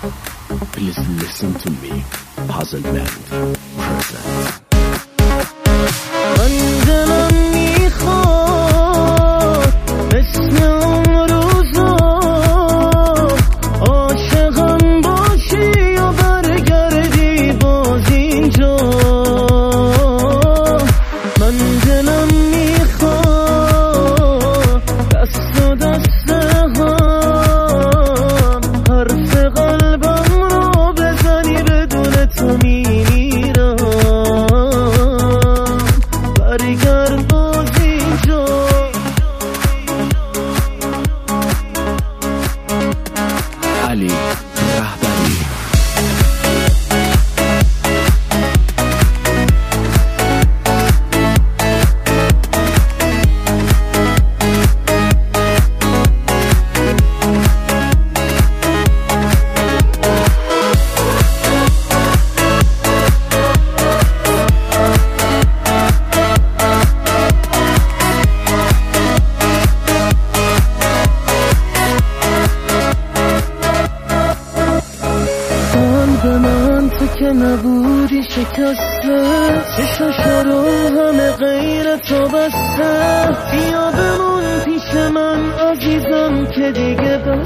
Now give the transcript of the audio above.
Please listen to me. Puzzle Band present. من دلم میخواد مثل اون روزا عاشقم باشی و برگردی باز اینجا. من دلم میخواد دست و دست هم حرف قلبم رو بزنی بدون تو میمیرم. برگرد باز اینجا. علی رهبری. به من تو که نبودی شکسته، چشاشا رو همه غیر تو بسته. بیا بمون پیش من عزیزم که دیگه